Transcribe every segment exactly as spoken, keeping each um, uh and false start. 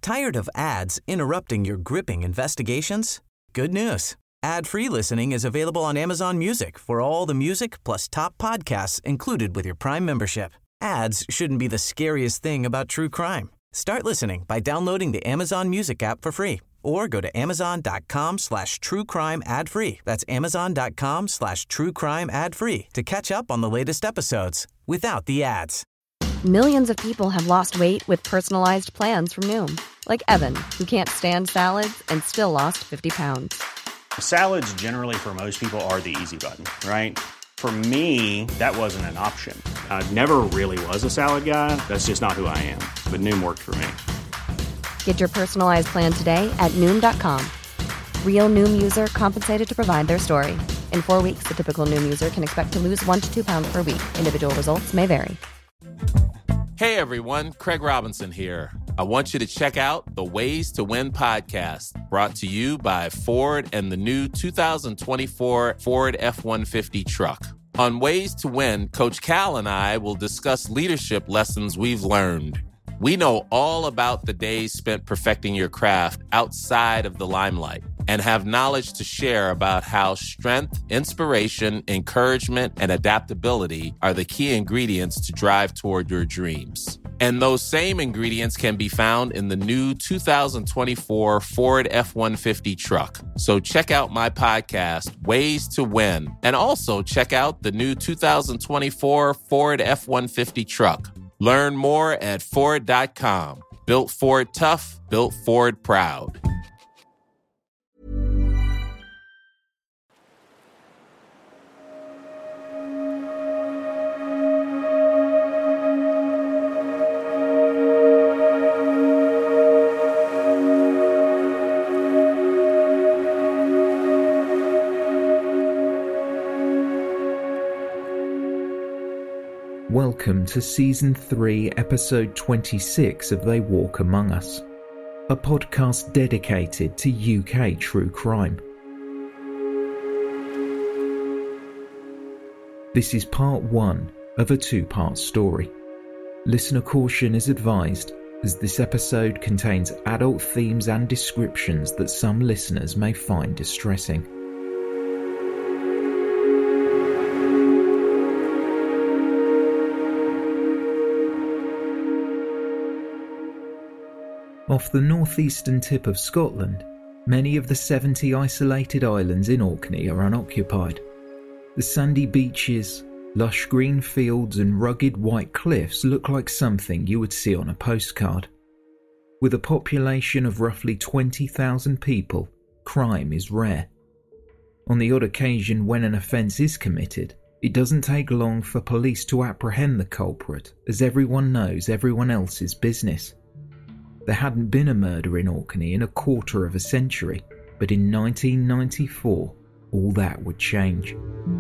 Tired of ads interrupting your gripping investigations? Good news. Ad-free listening is available on Amazon Music for all the music plus top podcasts included with your Prime membership. Ads shouldn't be the scariest thing about true crime. Start listening by downloading the Amazon Music app for free or go to amazon.com slash true crime ad free. That's amazon.com slash true crime ad free to catch up on the latest episodes without the ads. Millions of people have lost weight with personalized plans from Noom. Like Evan, who can't stand salads and still lost fifty pounds. Salads generally for most people are the easy button, right? For me, that wasn't an option. I never really was a salad guy. That's just not who I am. But Noom worked for me. Get your personalized plan today at Noom dot com. Real Noom user compensated to provide their story. In four weeks, the typical Noom user can expect to lose one to two pounds per week. Individual results may vary. Hey everyone, Craig Robinson here. I want you to check out the Ways to Win podcast, brought to you by Ford and the new two thousand twenty-four Ford F one fifty truck. On Ways to Win, Coach Cal and I will discuss leadership lessons we've learned. We know all about the days spent perfecting your craft outside of the limelight and have knowledge to share about how strength, inspiration, encouragement, and adaptability are the key ingredients to drive toward your dreams. And those same ingredients can be found in the new two thousand twenty-four Ford F one fifty truck. So check out my podcast, Ways to Win, and also check out the new two thousand twenty-four Ford F one fifty truck. Learn more at Ford dot com. Built Ford tough, built Ford proud. Welcome to Season three, Episode twenty-six of They Walk Among Us, a podcast dedicated to U K true crime. This is part one of a two-part story. Listener caution is advised, as this episode contains adult themes and descriptions that some listeners may find distressing. Off the northeastern tip of Scotland, many of the seventy isolated islands in Orkney are unoccupied. The sandy beaches, lush green fields and rugged white cliffs look like something you would see on a postcard. With a population of roughly twenty thousand people, crime is rare. On the odd occasion when an offence is committed, it doesn't take long for police to apprehend the culprit, as everyone knows everyone else's business. There hadn't been a murder in Orkney in a quarter of a century, but in nineteen ninety-four, all that would change.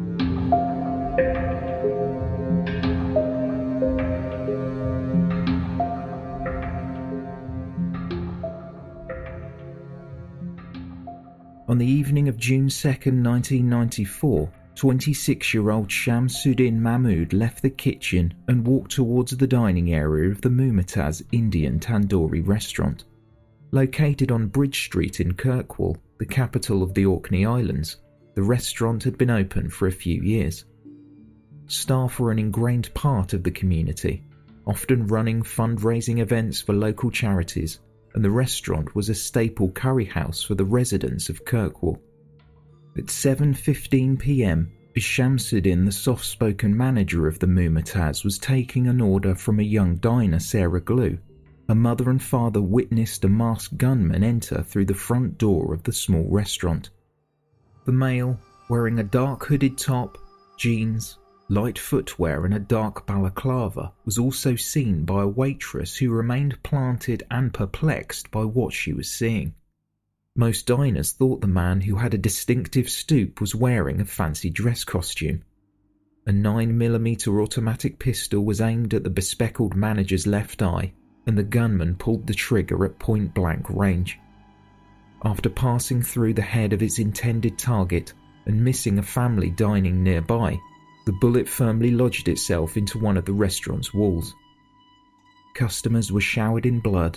On the evening of June second, nineteen ninety-four, twenty-six-year-old Shamsuddin Mahmood left the kitchen and walked towards the dining area of the Mumtaz Indian Tandoori restaurant. Located on Bridge Street in Kirkwall, the capital of the Orkney Islands, the restaurant had been open for a few years. Staff were an ingrained part of the community, often running fundraising events for local charities, and the restaurant was a staple curry house for the residents of Kirkwall. At seven fifteen p m, as Shamsuddin, the soft-spoken manager of the Mumtaz, was taking an order from a young diner, Sarah Glue, her mother and father witnessed a masked gunman enter through the front door of the small restaurant. The male, wearing a dark hooded top, jeans, light footwear and a dark balaclava, was also seen by a waitress who remained planted and perplexed by what she was seeing. Most diners thought the man, who had a distinctive stoop, was wearing a fancy dress costume. A nine millimeter automatic pistol was aimed at the bespectacled manager's left eye, and the gunman pulled the trigger at point-blank range. After passing through the head of its intended target and missing a family dining nearby, the bullet firmly lodged itself into one of the restaurant's walls. Customers were showered in blood,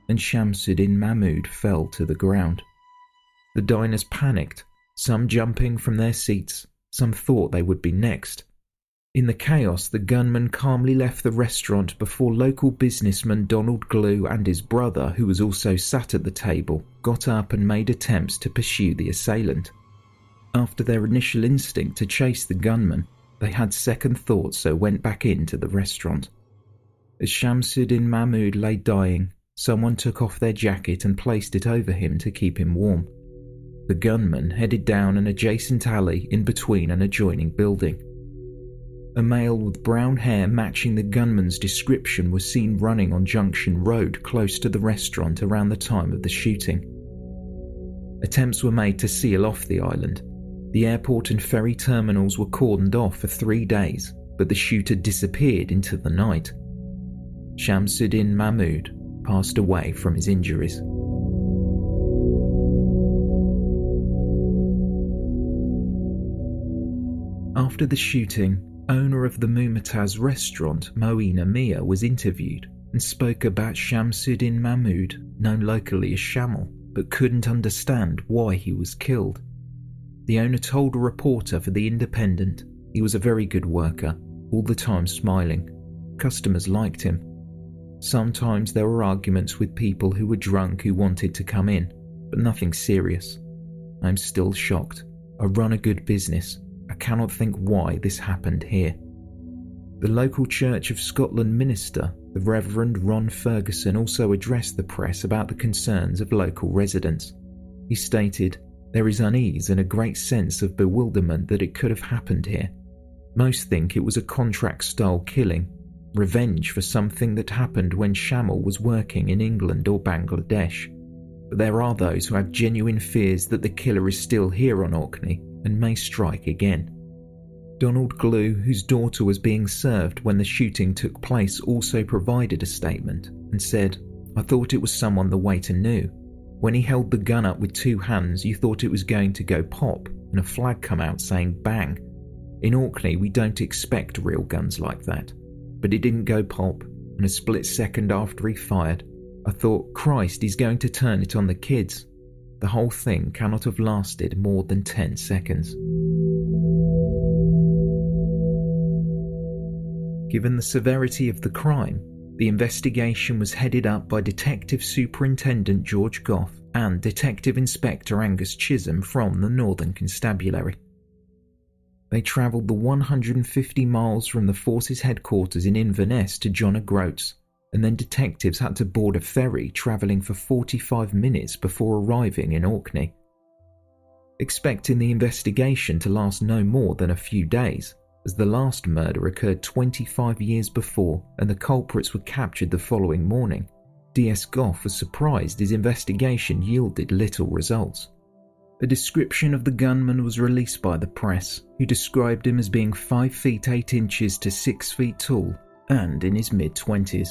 and Shamsuddin Mahmud fell to the ground. The diners panicked, some jumping from their seats, some thought they would be next. In the chaos, the gunman calmly left the restaurant before local businessman Donald Glue and his brother, who was also sat at the table, got up and made attempts to pursue the assailant. After their initial instinct to chase the gunman, they had second thoughts, so went back into the restaurant. As Shamsuddin Mahmud lay dying, someone took off their jacket and placed it over him to keep him warm. The gunman headed down an adjacent alley in between an adjoining building. A male with brown hair matching the gunman's description was seen running on Junction Road close to the restaurant around the time of the shooting. Attempts were made to seal off the island. The airport and ferry terminals were cordoned off for three days, but the shooter disappeared into the night. Shamsuddin Mahmud passed away from his injuries. After the shooting, owner of the Mumtaz restaurant, Moina Mia, was interviewed and spoke about Shamsuddin Mahmud, known locally as Shamal, but couldn't understand why he was killed. The owner told a reporter for The Independent he was a very good worker, all the time smiling. Customers liked him. Sometimes there were arguments with people who were drunk who wanted to come in, but nothing serious. I'm still shocked. I run a good business. I cannot think why this happened here. The local Church of Scotland minister, the Reverend Ron Ferguson, also addressed the press about the concerns of local residents. He stated, "There is unease and a great sense of bewilderment that it could have happened here. Most think it was a contract-style killing, revenge for something that happened when Shamal was working in England or Bangladesh. But there are those who have genuine fears that the killer is still here on Orkney and may strike again." Donald Glue, whose daughter was being served when the shooting took place, also provided a statement and said, "I thought it was someone the waiter knew. When he held the gun up with two hands, you thought it was going to go pop and a flag come out saying bang. In Orkney, we don't expect real guns like that. But it didn't go pop, and a split second after he fired, I thought, Christ, he's going to turn it on the kids. The whole thing cannot have lasted more than ten seconds. Given the severity of the crime, the investigation was headed up by Detective Superintendent George Goff and Detective Inspector Angus Chisholm from the Northern Constabulary. They travelled the one hundred fifty miles from the force's headquarters in Inverness to John O'Groats, and then detectives had to board a ferry travelling for forty-five minutes before arriving in Orkney. Expecting the investigation to last no more than a few days, as the last murder occurred twenty-five years before and the culprits were captured the following morning, D S Goff was surprised his investigation yielded little results. A description of the gunman was released by the press, who described him as being five feet eight inches to six feet tall and in his mid-twenties.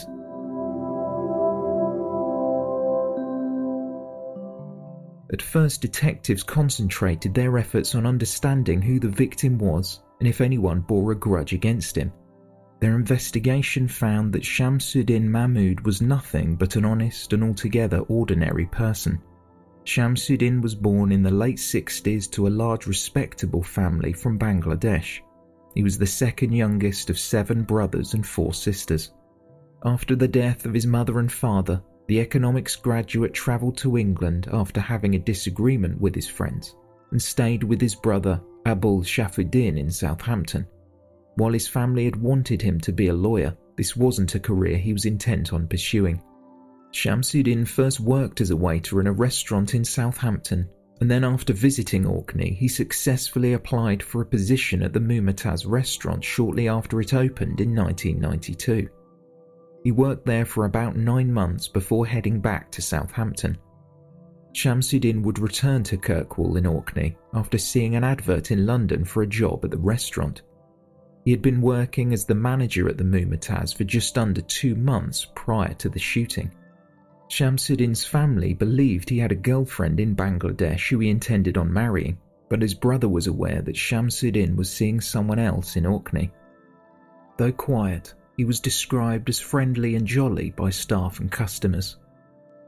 At first, detectives concentrated their efforts on understanding who the victim was and if anyone bore a grudge against him. Their investigation found that Shamsuddin Mahmud was nothing but an honest and altogether ordinary person. Shamsuddin was born in the late sixties to a large respectable family from Bangladesh. He was the second youngest of seven brothers and four sisters. After the death of his mother and father, the economics graduate travelled to England after having a disagreement with his friends and stayed with his brother Abul Shafuddin in Southampton. While his family had wanted him to be a lawyer, this wasn't a career he was intent on pursuing. Shamsuddin first worked as a waiter in a restaurant in Southampton, and then after visiting Orkney, he successfully applied for a position at the Mumtaz restaurant shortly after it opened in nineteen ninety-two. He worked there for about nine months before heading back to Southampton. Shamsuddin would return to Kirkwall in Orkney after seeing an advert in London for a job at the restaurant. He had been working as the manager at the Mumtaz for just under two months prior to the shooting. Shamsuddin's family believed he had a girlfriend in Bangladesh who he intended on marrying, but his brother was aware that Shamsuddin was seeing someone else in Orkney. Though quiet, he was described as friendly and jolly by staff and customers.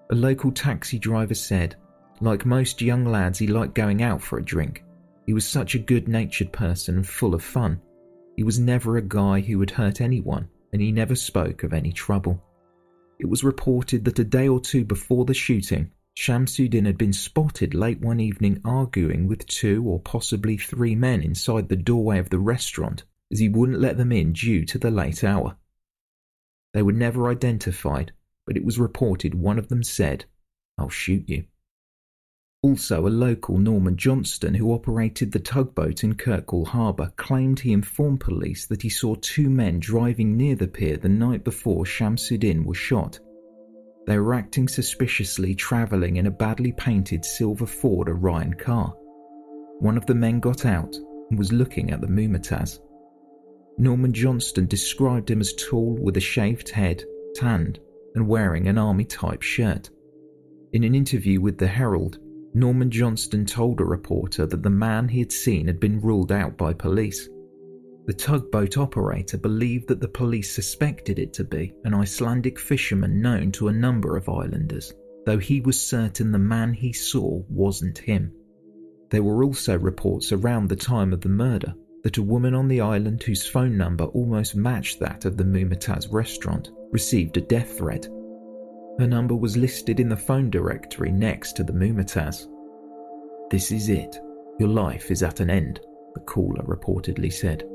A local taxi driver said, like most young lads, he liked going out for a drink. He was such a good-natured person and full of fun. He was never a guy who would hurt anyone, and he never spoke of any trouble. It was reported that a day or two before the shooting, Shamsuddin had been spotted late one evening arguing with two or possibly three men inside the doorway of the restaurant as he wouldn't let them in due to the late hour. They were never identified, but it was reported one of them said, "I'll shoot you." Also, a local, Norman Johnston, who operated the tugboat in Kirkwall Harbour, claimed he informed police that he saw two men driving near the pier the night before Shamsuddin was shot. They were acting suspiciously, travelling in a badly painted silver Ford Orion car. One of the men got out and was looking at the Mumtaz. Norman Johnston described him as tall with a shaved head, tanned, and wearing an army-type shirt. In an interview with the Herald, Norman Johnston told a reporter that the man he had seen had been ruled out by police. The tugboat operator believed that the police suspected it to be an Icelandic fisherman known to a number of islanders, though he was certain the man he saw wasn't him. There were also reports around the time of the murder that a woman on the island whose phone number almost matched that of the Mumtaz restaurant received a death threat. Her number was listed in the phone directory next to the Mumtaz. "This is it. Your life is at an end," the caller reportedly said.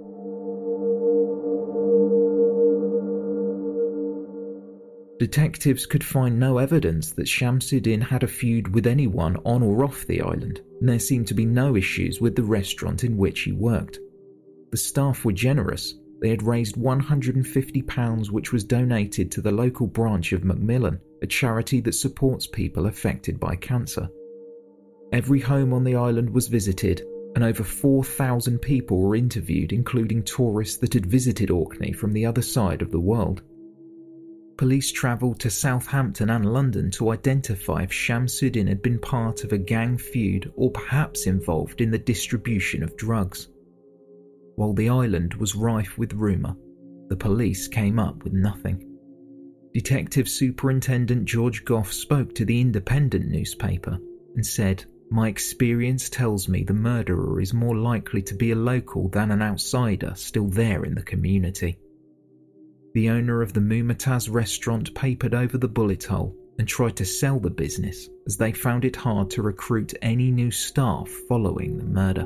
Detectives could find no evidence that Shamsuddin had a feud with anyone on or off the island, and there seemed to be no issues with the restaurant in which he worked. The staff were generous. They had raised one hundred fifty pounds, which was donated to the local branch of Macmillan, a charity that supports people affected by cancer. Every home on the island was visited, and over four thousand people were interviewed, including tourists that had visited Orkney from the other side of the world. Police travelled to Southampton and London to identify if Shamsuddin had been part of a gang feud or perhaps involved in the distribution of drugs. While the island was rife with rumour, the police came up with nothing. Detective Superintendent George Goff spoke to the Independent newspaper and said, "My experience tells me the murderer is more likely to be a local than an outsider still there in the community." The owner of the Mumtaz restaurant papered over the bullet hole and tried to sell the business, as they found it hard to recruit any new staff following the murder.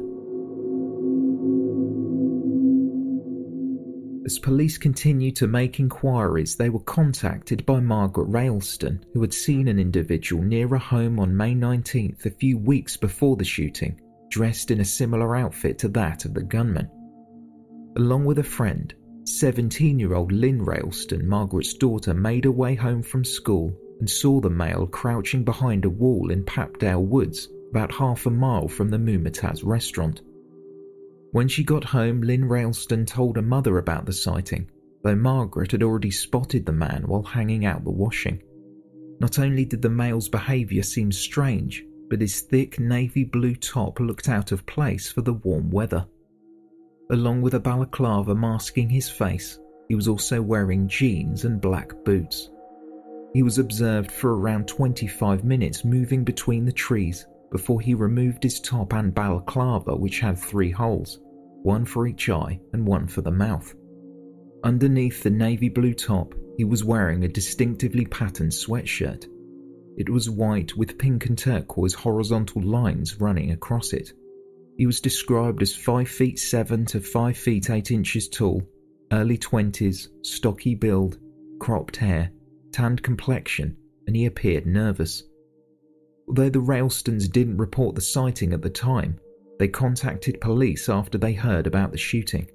As police continued to make inquiries, they were contacted by Margaret Railston, who had seen an individual near a home on May nineteenth, a few weeks before the shooting, dressed in a similar outfit to that of the gunman. Along with a friend, seventeen-year-old Lynn Railston, Margaret's daughter, made her way home from school and saw the male crouching behind a wall in Papdale Woods, about half a mile from the Mumtaz restaurant. When she got home, Lynn Railston told her mother about the sighting, though Margaret had already spotted the man while hanging out the washing. Not only did the male's behaviour seem strange, but his thick navy blue top looked out of place for the warm weather. Along with a balaclava masking his face, he was also wearing jeans and black boots. He was observed for around twenty-five minutes moving between the trees before he removed his top and balaclava, which had three holes, one for each eye and one for the mouth. Underneath the navy blue top, he was wearing a distinctively patterned sweatshirt. It was white with pink and turquoise horizontal lines running across it. He was described as five feet seven to five feet eight inches tall, early twenties, stocky build, cropped hair, tanned complexion, and he appeared nervous. Although the Railstons didn't report the sighting at the time, they contacted police after they heard about the shooting.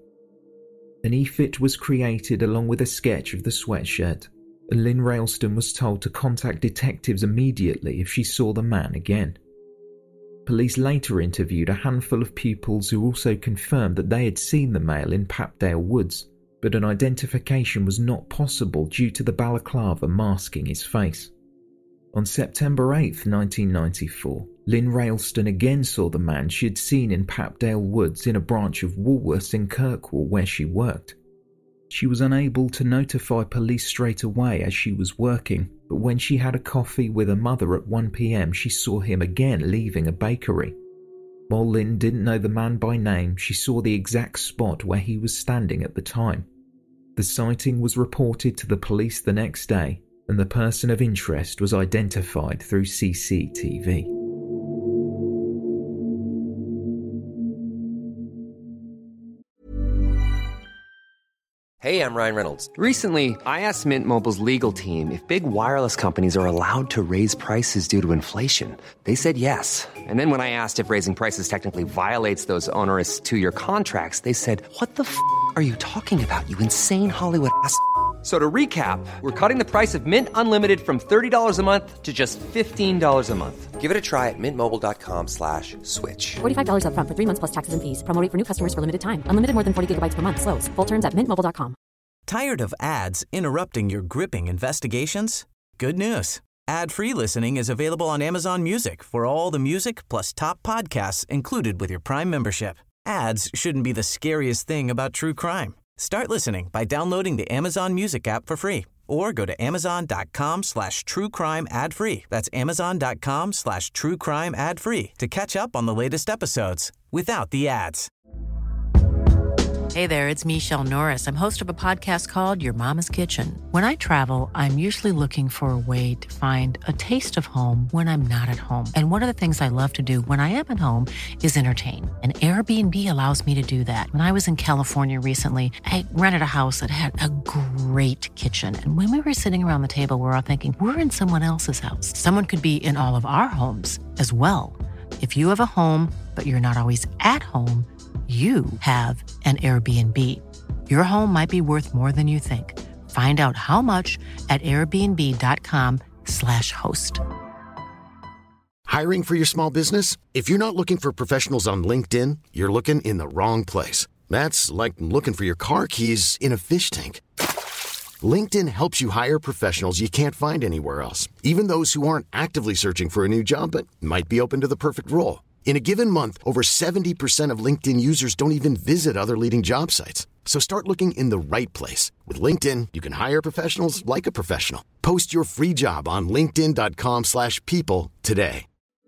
An e-fit was created along with a sketch of the sweatshirt, and Lynn Railston was told to contact detectives immediately if she saw the man again. Police later interviewed a handful of pupils who also confirmed that they had seen the male in Papdale Woods, but an identification was not possible due to the balaclava masking his face. On September eighth, nineteen ninety-four, Lynn Railston again saw the man she had seen in Papdale Woods in a branch of Woolworths in Kirkwall where she worked. She was unable to notify police straight away as she was working, but when she had a coffee with her mother at one p.m, she saw him again leaving a bakery. While Lynn didn't know the man by name, she saw the exact spot where he was standing at the time. The sighting was reported to the police the next day, and the person of interest was identified through C C T V. Hey, I'm Ryan Reynolds. Recently, I asked Mint Mobile's legal team if big wireless companies are allowed to raise prices due to inflation. They said yes. And then when I asked if raising prices technically violates those onerous two-year contracts, they said, "What the f*** are you talking about, you insane Hollywood ass f- So to recap, we're cutting the price of Mint Unlimited from thirty dollars a month to just fifteen dollars a month. Give it a try at mintmobile.com slash switch. forty-five dollars up front for three months plus taxes and fees. Promo rate for new customers for limited time. Unlimited more than forty gigabytes per month. Slows full terms at mint mobile dot com. Tired of ads interrupting your gripping investigations? Good news. Ad-free listening is available on Amazon Music for all the music plus top podcasts included with your Prime membership. Ads shouldn't be the scariest thing about true crime. Start listening by downloading the Amazon Music app for free or go to amazon.com slash true crime ad free. That's amazon.com slash true crime ad free to catch up on the latest episodes without the ads. Hey there, it's Michelle Norris. I'm host of a podcast called Your Mama's Kitchen. When I travel, I'm usually looking for a way to find a taste of home when I'm not at home. And one of the things I love to do when I am at home is entertain. And Airbnb allows me to do that. When I was in California recently, I rented a house that had a great kitchen. And when we were sitting around the table, we were all thinking, we're in someone else's house. Someone could be in all of our homes as well. If you have a home, but you're not always at home, you have an Airbnb. Your home might be worth more than you think. Find out how much at airbnb.com slash host. Hiring for your small business? If you're not looking for professionals on LinkedIn, you're looking in the wrong place. That's like looking for your car keys in a fish tank. LinkedIn helps you hire professionals you can't find anywhere else, even those who aren't actively searching for a new job but might be open to the perfect role. In a given month, over seventy percent of LinkedIn users don't even visit other leading job sites. So start looking in the right place. With LinkedIn, you can hire professionals like a professional. Post your free job on linkedin.com slash people today.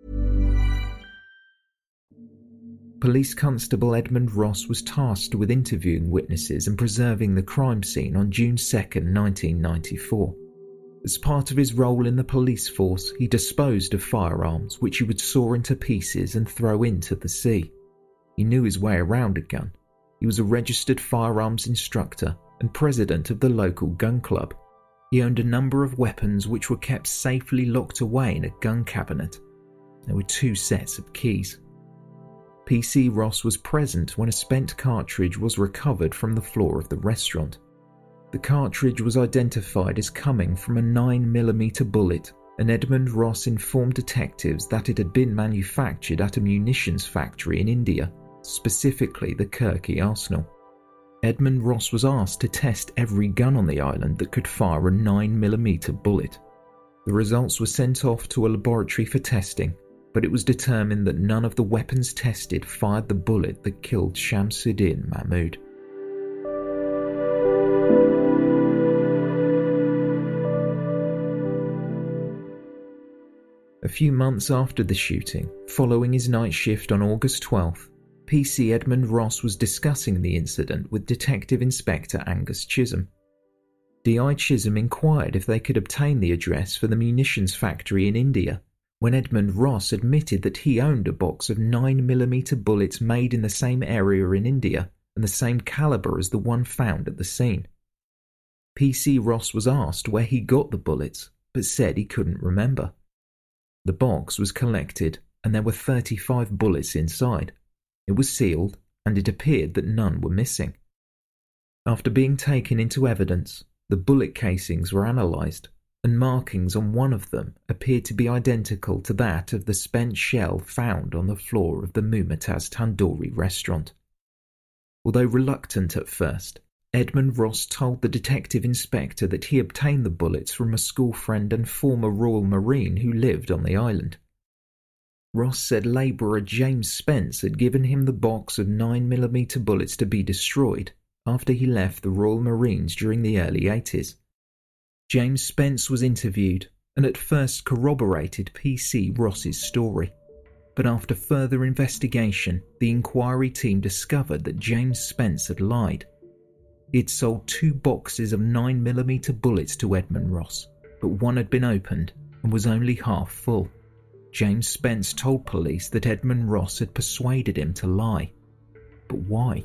Police Constable Edmund Ross was tasked with interviewing witnesses and preserving the crime scene on June second, nineteen ninety-four. As part of his role in the police force, he disposed of firearms which he would saw into pieces and throw into the sea. He knew his way around a gun. He was a registered firearms instructor and president of the local gun club. He owned a number of weapons which were kept safely locked away in a gun cabinet. There were two sets of keys. P C Ross was present when a spent cartridge was recovered from the floor of the restaurant. The cartridge was identified as coming from a nine millimeter bullet, and Edmund Ross informed detectives that it had been manufactured at a munitions factory in India, specifically the Kirki Arsenal. Edmund Ross was asked to test every gun on the island that could fire a nine millimeter bullet. The results were sent off to a laboratory for testing, but it was determined that none of the weapons tested fired the bullet that killed Shamsuddin Mahmood. A few months after the shooting, following his night shift on August twelfth, P C Edmund Ross was discussing the incident with Detective Inspector Angus Chisholm. D I Chisholm inquired if they could obtain the address for the munitions factory in India, when Edmund Ross admitted that he owned a box of nine millimeter bullets made in the same area in India and the same caliber as the one found at the scene. P C Ross was asked where he got the bullets, but said he couldn't remember. The box was collected and there were thirty-five bullets inside. It was sealed and it appeared that none were missing. After being taken into evidence, the bullet casings were analysed and markings on one of them appeared to be identical to that of the spent shell found on the floor of the Mumtaz Tandoori restaurant. Although reluctant at first, Edmund Ross told the detective inspector that he obtained the bullets from a school friend and former Royal Marine who lived on the island. Ross said labourer James Spence had given him the box of nine millimeter bullets to be destroyed, after he left the Royal Marines during the early eighties. James Spence was interviewed and at first corroborated P C Ross's story. But after further investigation, the inquiry team discovered that James Spence had lied. He had sold two boxes of nine millimeter bullets to Edmund Ross, but one had been opened and was only half full. James Spence told police that Edmund Ross had persuaded him to lie. But why?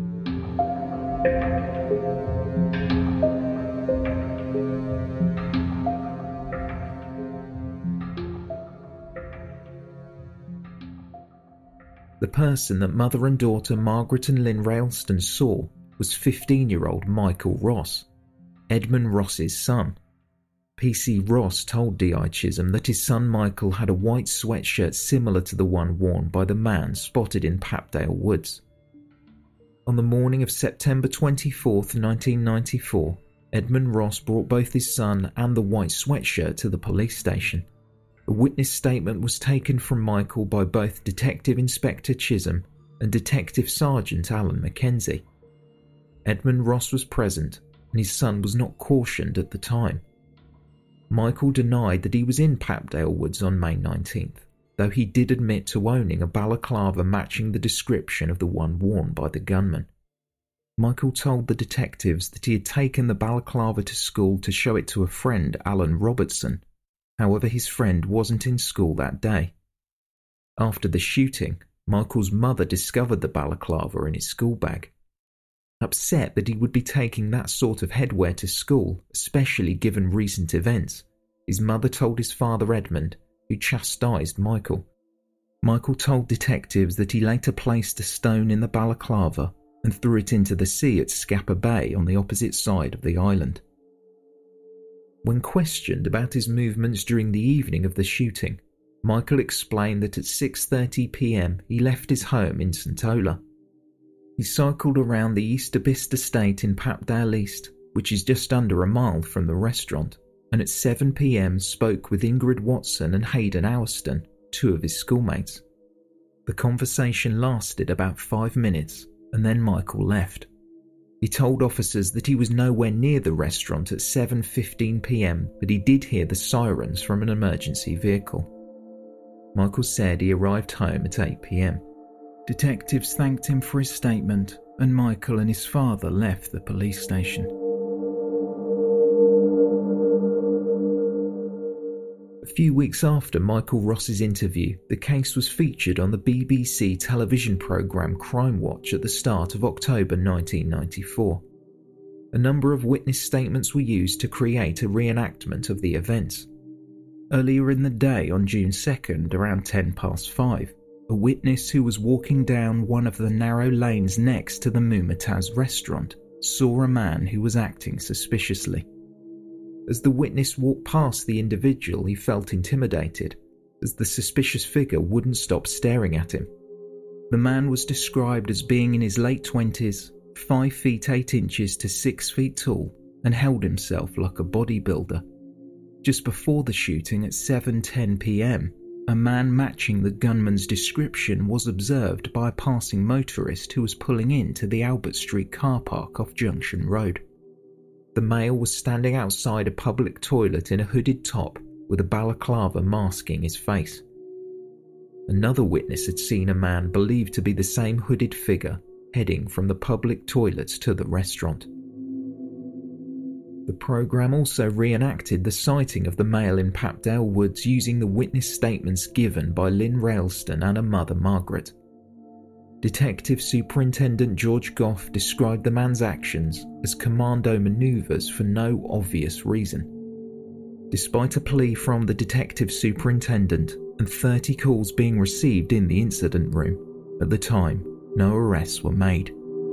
The person that mother and daughter Margaret and Lynn Railston saw was fifteen-year-old Michael Ross, Edmund Ross's son. P C Ross told D I Chisholm that his son Michael had a white sweatshirt similar to the one worn by the man spotted in Papdale Woods. On the morning of September twenty-fourth, nineteen ninety-four, Edmund Ross brought both his son and the white sweatshirt to the police station. A witness statement was taken from Michael by both Detective Inspector Chisholm and Detective Sergeant Alan Mackenzie. Edmund Ross was present, and his son was not cautioned at the time. Michael denied that he was in Papdale Woods on May nineteenth, though he did admit to owning a balaclava matching the description of the one worn by the gunman. Michael told the detectives that he had taken the balaclava to school to show it to a friend, Alan Robertson. However, his friend wasn't in school that day. After the shooting, Michael's mother discovered the balaclava in his school bag. Upset that he would be taking that sort of headwear to school, especially given recent events, his mother told his father Edmund, who chastised Michael. Michael told detectives that he later placed a stone in the balaclava and threw it into the sea at Scapa Bay on the opposite side of the island. When questioned about his movements during the evening of the shooting, Michael explained that at six thirty p m he left his home in St Ola. He cycled around the Easter Bist estate in Papdale East, which is just under a mile from the restaurant, and at seven p m spoke with Ingrid Watson and Hayden Owerston, two of his schoolmates. The conversation lasted about five minutes, and then Michael left. He told officers that he was nowhere near the restaurant at seven fifteen p m, but he did hear the sirens from an emergency vehicle. Michael said he arrived home at eight p m. Detectives thanked him for his statement, and Michael and his father left the police station. A few weeks after Michael Ross's interview, the case was featured on the B B C television programme Crime Watch at the start of October nineteen ninety-four. A number of witness statements were used to create a reenactment of the events. Earlier in the day, on June second, around ten past five, a witness who was walking down one of the narrow lanes next to the Mumtaz restaurant saw a man who was acting suspiciously. As the witness walked past the individual, he felt intimidated, as the suspicious figure wouldn't stop staring at him. The man was described as being in his late twenties, five feet eight inches to six feet tall, and held himself like a bodybuilder. Just before the shooting at seven ten p m, a man matching the gunman's description was observed by a passing motorist who was pulling into the Albert Street car park off Junction Road. The male was standing outside a public toilet in a hooded top with a balaclava masking his face. Another witness had seen a man believed to be the same hooded figure heading from the public toilets to the restaurant. The programme also reenacted the sighting of the male in Papdale Woods using the witness statements given by Lynn Railston and her mother Margaret. Detective Superintendent George Goff described the man's actions as commando manoeuvres for no obvious reason. Despite a plea from the detective superintendent and thirty calls being received in the incident room, at the time, no arrests were made.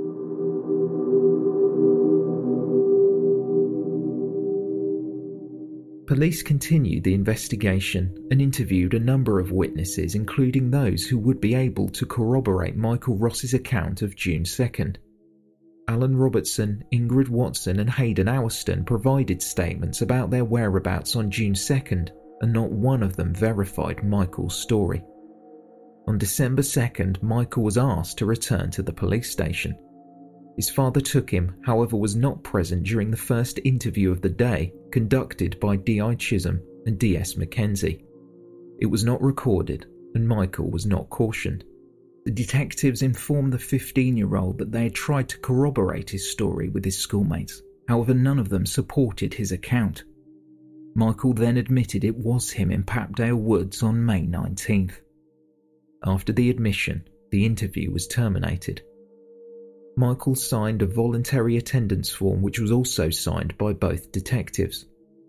Police continued the investigation and interviewed a number of witnesses, including those who would be able to corroborate Michael Ross's account of June second. Alan Robertson, Ingrid Watson and Hayden Owerston provided statements about their whereabouts on June second, and not one of them verified Michael's story. On December second, Michael was asked to return to the police station. His father took him, however was not present during the first interview of the day conducted by D I Chisholm and D S Mackenzie. It was not recorded and Michael was not cautioned. The detectives informed the fifteen-year-old that they had tried to corroborate his story with his schoolmates, however none of them supported his account. Michael then admitted it was him in Papdale Woods on May nineteenth. After the admission, the interview was terminated. Michael signed a voluntary attendance form which was also signed by both detectives.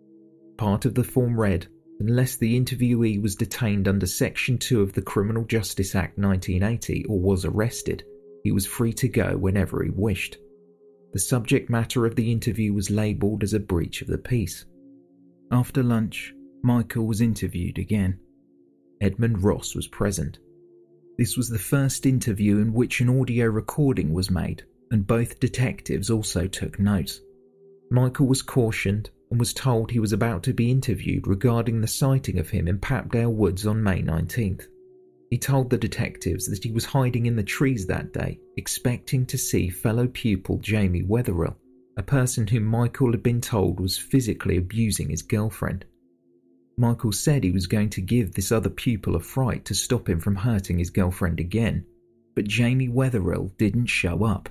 Part of the form read, unless the interviewee was detained under Section two of the Criminal Justice Act nineteen eighty or was arrested, he was free to go whenever he wished. The subject matter of the interview was labelled as a breach of the peace. After lunch, Michael was interviewed again. Edmund Ross was present. This was the first interview in which an audio recording was made, and both detectives also took notes. Michael was cautioned and was told he was about to be interviewed regarding the sighting of him in Papdale Woods on May nineteenth. He told the detectives that he was hiding in the trees that day, expecting to see fellow pupil Jamie Wetherill, a person whom Michael had been told was physically abusing his girlfriend. Michael said he was going to give this other pupil a fright to stop him from hurting his girlfriend again, but Jamie Wetherill didn't show up.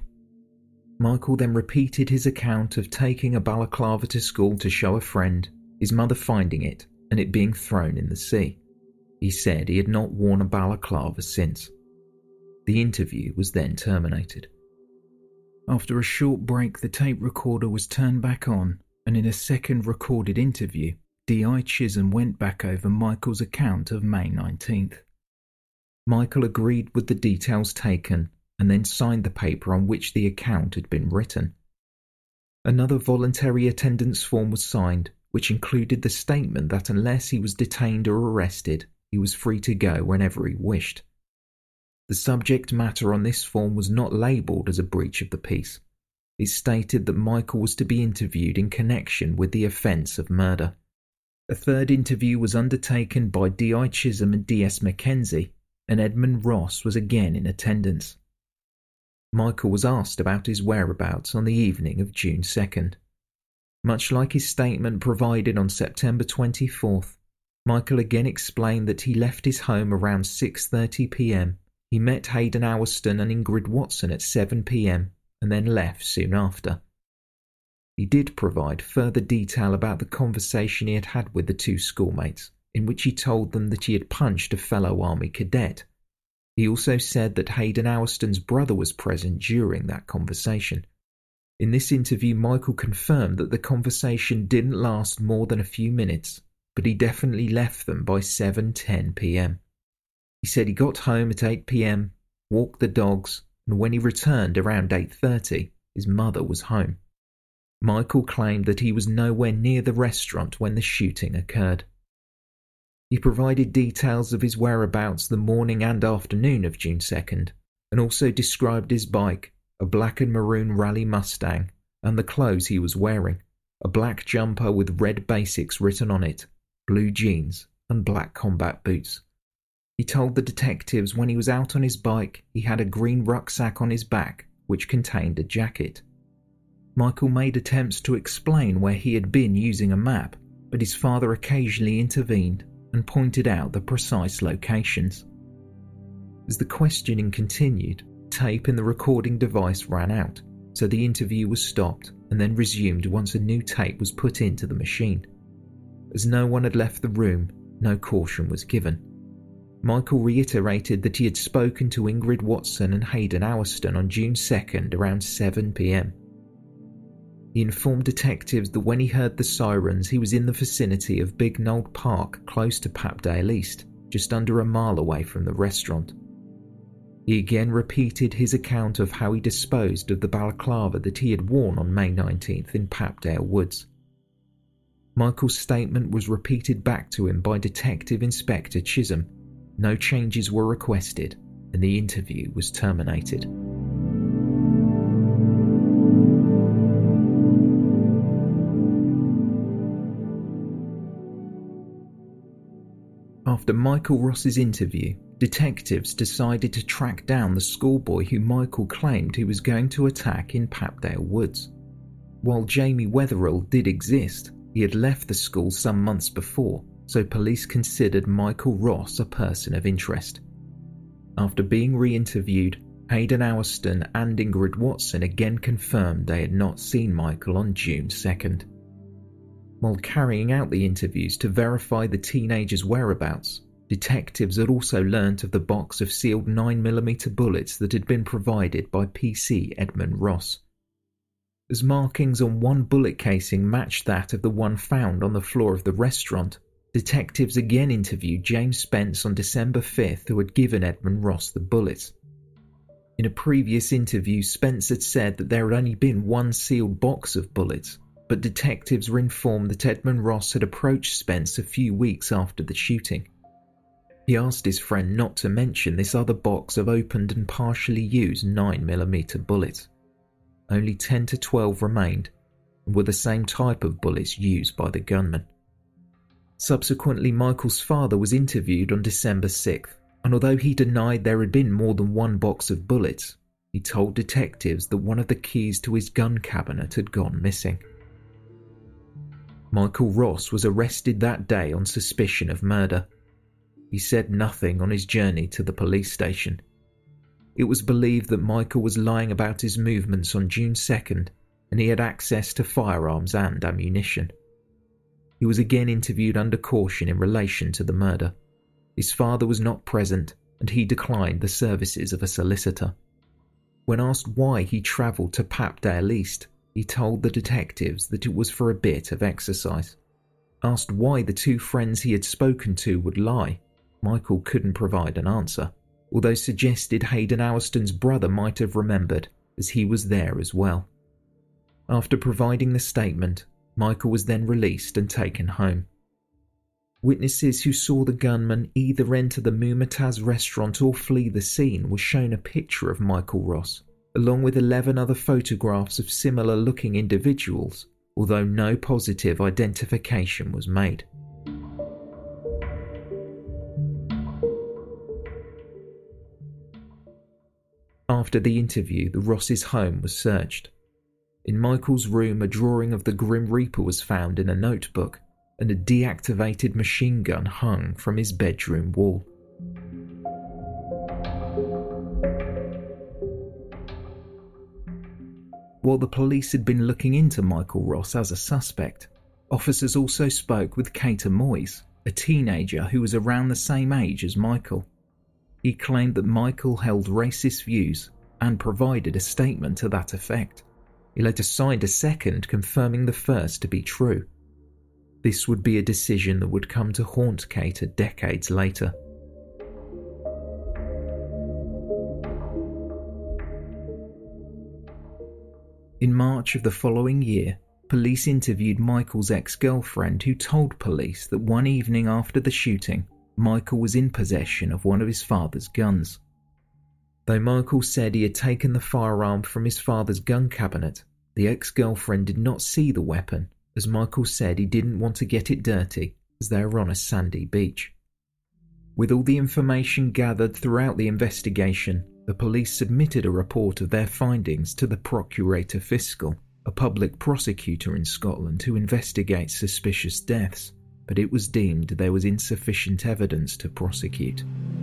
Michael then repeated his account of taking a balaclava to school to show a friend, his mother finding it, and it being thrown in the sea. He said he had not worn a balaclava since. The interview was then terminated. After a short break, the tape recorder was turned back on, and in a second recorded interview, D I Chisholm went back over Michael's account of May nineteenth. Michael agreed with the details taken and then signed the paper on which the account had been written. Another voluntary attendance form was signed, which included the statement that unless he was detained or arrested, he was free to go whenever he wished. The subject matter on this form was not labelled as a breach of the peace. It stated that Michael was to be interviewed in connection with the offence of murder. A third interview was undertaken by D I Chisholm and D S Mackenzie, and Edmund Ross was again in attendance. Michael was asked about his whereabouts on the evening of June second. Much like his statement provided on September twenty-fourth, Michael again explained that he left his home around six thirty p m. He met Hayden Awerston and Ingrid Watson at seven p m and then left soon after. He did provide further detail about the conversation he had had with the two schoolmates, in which he told them that he had punched a fellow army cadet. He also said that Hayden Awerston's brother was present during that conversation. In this interview, Michael confirmed that the conversation didn't last more than a few minutes, but he definitely left them by seven ten p m. He said he got home at eight p m, walked the dogs, and when he returned around eight thirty, his mother was home. Michael claimed that he was nowhere near the restaurant when the shooting occurred. He provided details of his whereabouts the morning and afternoon of June second, and also described his bike, a black and maroon Rally Mustang, and the clothes he was wearing, a black jumper with red basics written on it, blue jeans, and black combat boots. He told the detectives when he was out on his bike he had a green rucksack on his back which contained a jacket. Michael made attempts to explain where he had been using a map, but his father occasionally intervened and pointed out the precise locations. As the questioning continued, tape in the recording device ran out, so the interview was stopped and then resumed once a new tape was put into the machine. As no one had left the room, no caution was given. Michael reiterated that he had spoken to Ingrid Watson and Hayden Awerston on June second around seven p m. He informed detectives that when he heard the sirens, he was in the vicinity of Bignold Park close to Papdale East, just under a mile away from the restaurant. He again repeated his account of how he disposed of the balaclava that he had worn on May nineteenth in Papdale Woods. Michael's statement was repeated back to him by Detective Inspector Chisholm. No changes were requested, and the interview was terminated. After Michael Ross's interview, detectives decided to track down the schoolboy who Michael claimed he was going to attack in Papdale Woods. While Jamie Wetherill did exist, he had left the school some months before, so police considered Michael Ross a person of interest. After being re-interviewed, Hayden Owerston and Ingrid Watson again confirmed they had not seen Michael on June second. While carrying out the interviews to verify the teenager's whereabouts, detectives had also learnt of the box of sealed nine millimeter bullets that had been provided by P C Edmund Ross. As markings on one bullet casing matched that of the one found on the floor of the restaurant, detectives again interviewed James Spence on December fifth, who had given Edmund Ross the bullets. In a previous interview, Spence had said that there had only been one sealed box of bullets, but detectives were informed that Edmund Ross had approached Spence a few weeks after the shooting. He asked his friend not to mention this other box of opened and partially used nine millimeter bullets. Only ten to twelve remained, and were the same type of bullets used by the gunman. Subsequently, Michael's father was interviewed on December sixth, and although he denied there had been more than one box of bullets, he told detectives that one of the keys to his gun cabinet had gone missing. Michael Ross was arrested that day on suspicion of murder. He said nothing on his journey to the police station. It was believed that Michael was lying about his movements on June second, and he had access to firearms and ammunition. He was again interviewed under caution in relation to the murder. His father was not present, and he declined the services of a solicitor. When asked why he travelled to Papdale East, he told the detectives that it was for a bit of exercise. Asked why the two friends he had spoken to would lie, Michael couldn't provide an answer, although suggested Hayden Owerston's brother might have remembered, as he was there as well. After providing the statement, Michael was then released and taken home. Witnesses who saw the gunman either enter the Mumtaz restaurant or flee the scene were shown a picture of Michael Ross, along with eleven other photographs of similar-looking individuals, although no positive identification was made. After the interview, the Rosses' home was searched. In Michael's room, a drawing of the Grim Reaper was found in a notebook, and a deactivated machine gun hung from his bedroom wall. While the police had been looking into Michael Ross as a suspect, officers also spoke with Kater Moyes, a teenager who was around the same age as Michael. He claimed that Michael held racist views and provided a statement to that effect. He later signed a second confirming the first to be true. This would be a decision that would come to haunt Kater decades later. In March of the following year, police interviewed Michael's ex-girlfriend, who told police that one evening after the shooting, Michael was in possession of one of his father's guns. Though Michael said he had taken the firearm from his father's gun cabinet, the ex-girlfriend did not see the weapon, as Michael said he didn't want to get it dirty as they were on a sandy beach. With all the information gathered throughout the investigation, the police submitted a report of their findings to the Procurator Fiscal, a public prosecutor in Scotland who investigates suspicious deaths, but it was deemed there was insufficient evidence to prosecute.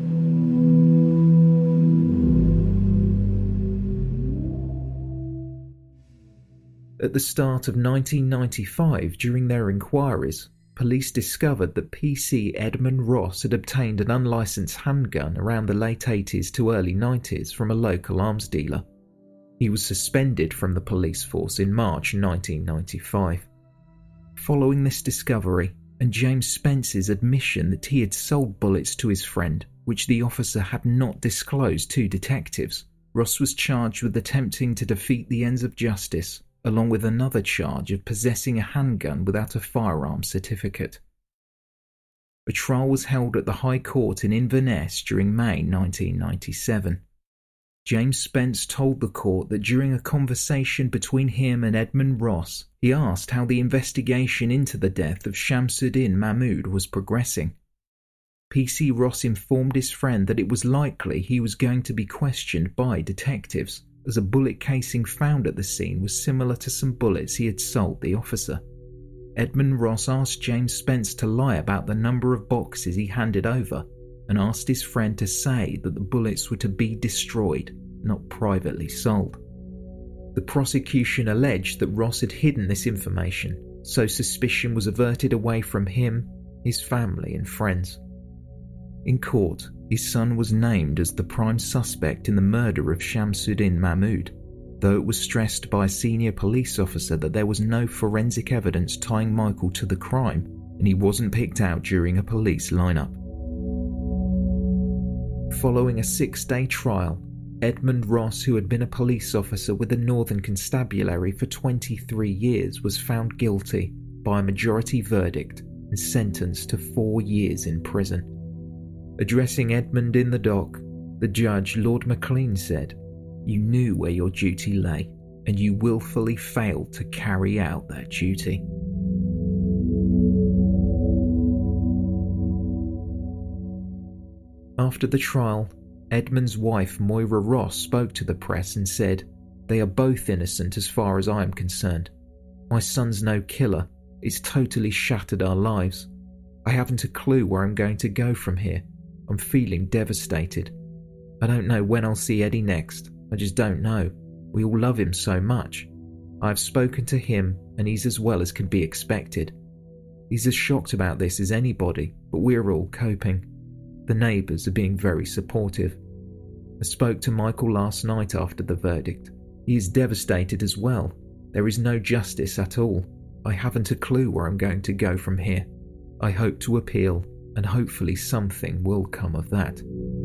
At the start of nineteen ninety-five, during their inquiries, police discovered that P C Edmund Ross had obtained an unlicensed handgun around the late eighties to early nineties from a local arms dealer. He was suspended from the police force in March nineteen ninety-five. Following this discovery, and James Spence's admission that he had sold bullets to his friend, which the officer had not disclosed to detectives, Ross was charged with attempting to defeat the ends of justice, along with another charge of possessing a handgun without a firearms certificate. A trial was held at the High Court in Inverness during May nineteen ninety-seven. James Spence told the court that during a conversation between him and Edmund Ross, he asked how the investigation into the death of Shamsuddin Mahmood was progressing. P C Ross informed his friend that it was likely he was going to be questioned by detectives, as a bullet casing found at the scene was similar to some bullets he had sold the officer. Edmund Ross asked James Spence to lie about the number of boxes he handed over, and asked his friend to say that the bullets were to be destroyed, not privately sold. The prosecution alleged that Ross had hidden this information, so suspicion was averted away from him, his family and friends. In court, his son was named as the prime suspect in the murder of Shamsuddin Mahmood, though it was stressed by a senior police officer that there was no forensic evidence tying Michael to the crime, and he wasn't picked out during a police lineup. Following a six-day trial, Edmund Ross, who had been a police officer with the Northern Constabulary for twenty-three years, was found guilty by a majority verdict and sentenced to four years in prison. Addressing Edmund in the dock, the judge, Lord Maclean, said, "You knew where your duty lay, and you willfully failed to carry out that duty." After the trial, Edmund's wife Moira Ross spoke to the press and said, "They are both innocent as far as I am concerned. My son's no killer. It's totally shattered our lives. I haven't a clue where I'm going to go from here. I'm feeling devastated. I don't know when I'll see Eddie next. I just don't know. We all love him so much. I've spoken to him and he's as well as can be expected. He's as shocked about this as anybody, but we're all coping. The neighbours are being very supportive. I spoke to Michael last night after the verdict. He is devastated as well. There is no justice at all. I haven't a clue where I'm going to go from here. I hope to appeal, and hopefully something will come of that."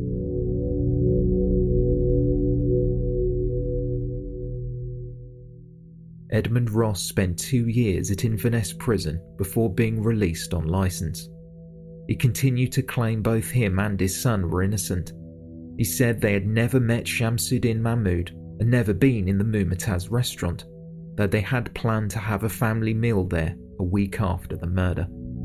Edmund Ross spent two years at Inverness Prison before being released on licence. He continued to claim both him and his son were innocent. He said they had never met Shamsuddin Mahmood and never been in the Mumtaz restaurant, though they had planned to have a family meal there a week after the murder.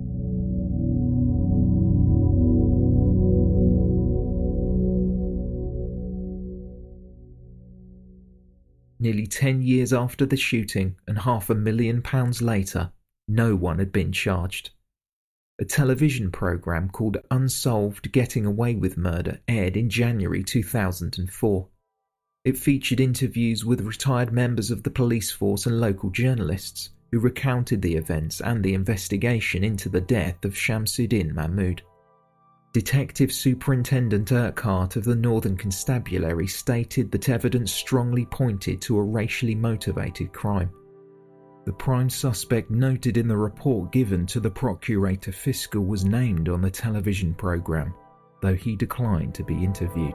Nearly ten years after the shooting and half a million pounds later, no one had been charged. A television programme called Unsolved: Getting Away with Murder aired in January two thousand four. It featured interviews with retired members of the police force and local journalists who recounted the events and the investigation into the death of Shamsuddin Mahmood. Detective Superintendent Urquhart of the Northern Constabulary stated that evidence strongly pointed to a racially motivated crime. The prime suspect noted in the report given to the Procurator Fiscal was named on the television programme, though he declined to be interviewed.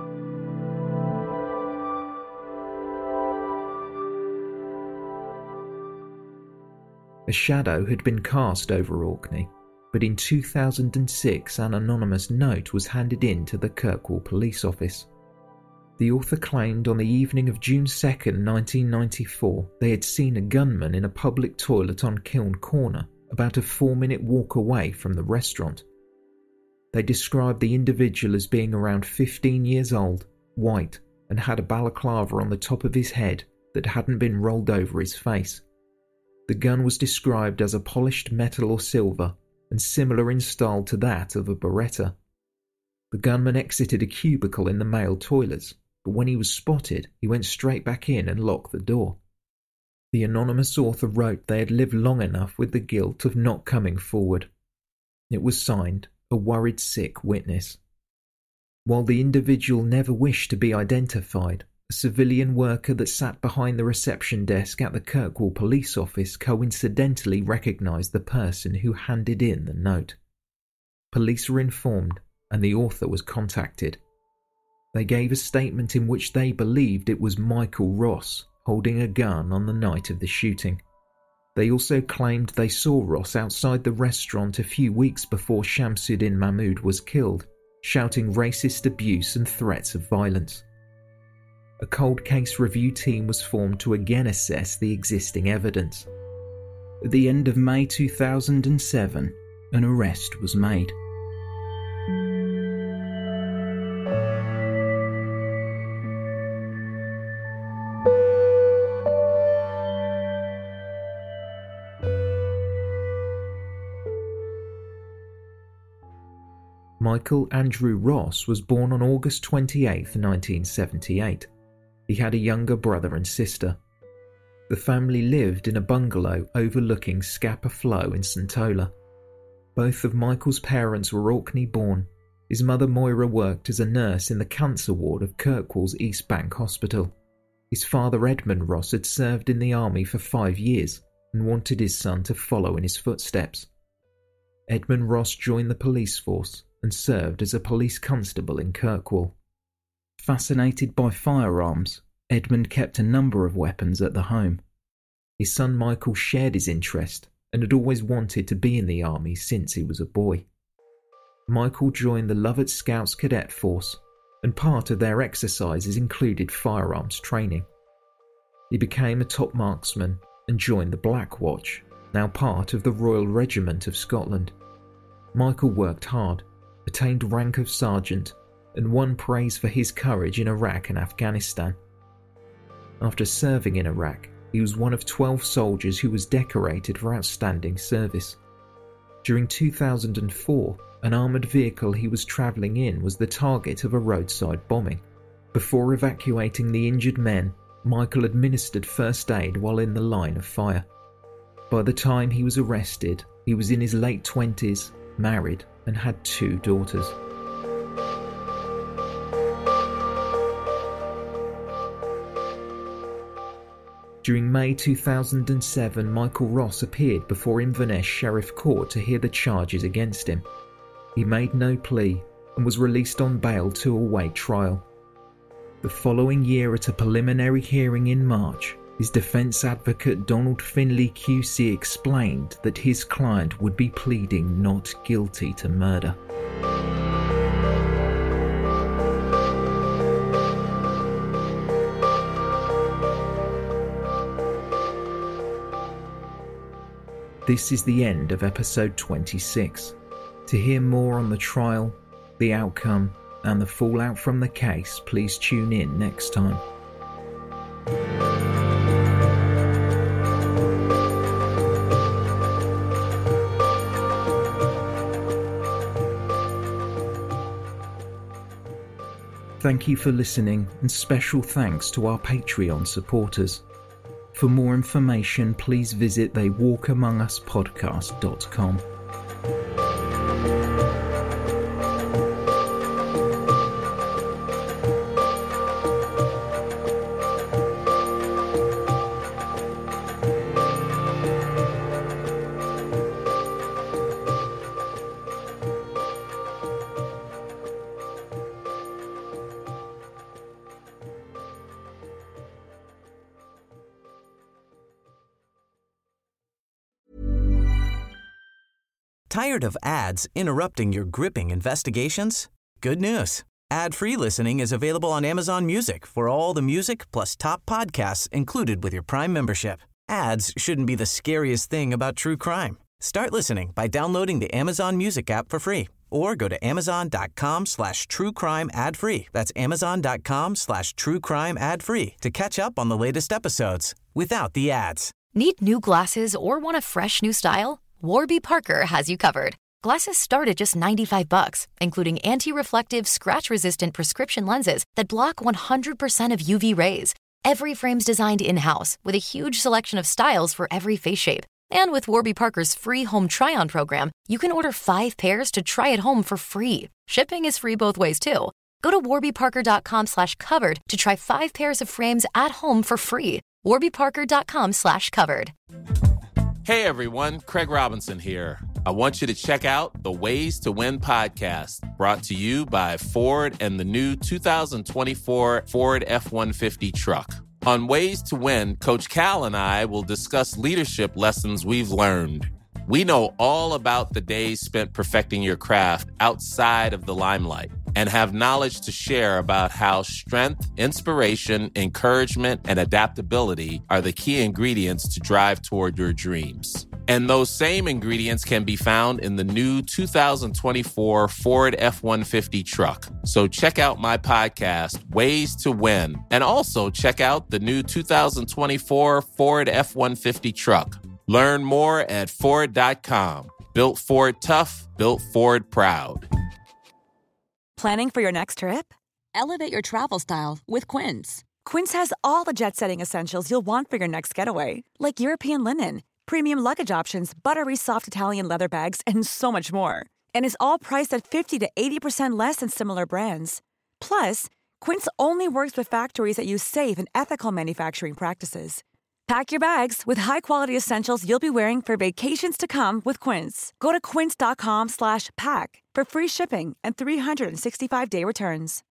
A shadow had been cast over Orkney, but in two thousand six an anonymous note was handed in to the Kirkwall Police Office. The author claimed on the evening of June second, nineteen ninety-four, they had seen a gunman in a public toilet on Kiln Corner, about a four-minute walk away from the restaurant. They described the individual as being around fifteen years old, white, and had a balaclava on the top of his head that hadn't been rolled over his face. The gun was described as a polished metal or silver, and similar in style to that of a Beretta. The gunman exited a cubicle in the male toilets, but when he was spotted, he went straight back in and locked the door. The anonymous author wrote they had lived long enough with the guilt of not coming forward. It was signed, a worried sick witness. While the individual never wished to be identified, a civilian worker that sat behind the reception desk at the Kirkwall Police Office coincidentally recognised the person who handed in the note. Police were informed, and the author was contacted. They gave a statement in which they believed it was Michael Ross holding a gun on the night of the shooting. They also claimed they saw Ross outside the restaurant a few weeks before Shamsuddin Mahmood was killed, shouting racist abuse and threats of violence. A cold case review team was formed to again assess the existing evidence. At the end of May two thousand seven, an arrest was made. Michael Andrew Ross was born on August twenty-eighth, nineteen seventy-eight. He had a younger brother and sister. The family lived in a bungalow overlooking Scapa Flow in Santola. Both of Michael's parents were Orkney born. His mother Moira worked as a nurse in the cancer ward of Kirkwall's East Bank Hospital. His father Edmund Ross had served in the army for five years and wanted his son to follow in his footsteps. Edmund Ross joined the police force and served as a police constable in Kirkwall. Fascinated by firearms, Edmund kept a number of weapons at the home. His son Michael shared his interest and had always wanted to be in the army since he was a boy. Michael joined the Lovat Scouts Cadet Force, and part of their exercises included firearms training. He became a top marksman and joined the Black Watch, now part of the Royal Regiment of Scotland. Michael worked hard, attained rank of sergeant, and won praise for his courage in Iraq and Afghanistan. After serving in Iraq, he was one of twelve soldiers who was decorated for outstanding service. During two thousand four, an armoured vehicle he was travelling in was the target of a roadside bombing. Before evacuating the injured men, Michael administered first aid while in the line of fire. By the time he was arrested, he was in his late twenties, married, and had two daughters. During May two thousand seven, Michael Ross appeared before Inverness Sheriff Court to hear the charges against him. He made no plea and was released on bail to await trial. The following year, at a preliminary hearing in March, his defence advocate Donald Finlay Q C explained that his client would be pleading not guilty to murder. This is the end of episode twenty-six. To hear more on the trial, the outcome, and the fallout from the case, please tune in next time. Thank you for listening, and special thanks to our Patreon supporters. For more information, please visit they walk among us podcast dot com. Tired of ads interrupting your gripping investigations? Good news. Ad-free listening is available on Amazon Music for all the music plus top podcasts included with your Prime membership. Ads shouldn't be the scariest thing about true crime. Start listening by downloading the Amazon Music app for free or go to amazon.com slash true crime ad free. That's amazon.com slash true crime ad free to catch up on the latest episodes without the ads. Need new glasses or want a fresh new style? Warby Parker has you covered. Glasses start at just ninety-five bucks, including anti-reflective, scratch-resistant prescription lenses that block one hundred percent of U V rays. Every frame's designed in-house with a huge selection of styles for every face shape. And with Warby Parker's free home try-on program, you can order five pairs to try at home for free. Shipping is free both ways, too. Go to warbyparker.com slash covered to try five pairs of frames at home for free. warbyparker.com slash covered. Hey everyone, Craig Robinson here. I want you to check out the Ways to Win podcast, brought to you by Ford and the new two thousand twenty-four Ford F one fifty truck. On Ways to Win, Coach Cal and I will discuss leadership lessons we've learned. We know all about the days spent perfecting your craft outside of the limelight and have knowledge to share about how strength, inspiration, encouragement, and adaptability are the key ingredients to drive toward your dreams. And those same ingredients can be found in the new two thousand twenty-four Ford F one fifty truck. So check out my podcast, Ways to Win, and also check out the new two thousand twenty-four Ford F one fifty truck. Learn more at Ford dot com. Built Ford tough, built Ford proud. Planning for your next trip? Elevate your travel style with Quince. Quince has all the jet-setting essentials you'll want for your next getaway, like European linen, premium luggage options, buttery soft Italian leather bags, and so much more. And is all priced at fifty to eighty percent less than similar brands. Plus, Quince only works with factories that use safe and ethical manufacturing practices. Pack your bags with high-quality essentials you'll be wearing for vacations to come with Quince. Go to quince.com slash pack for free shipping and three sixty-five day returns.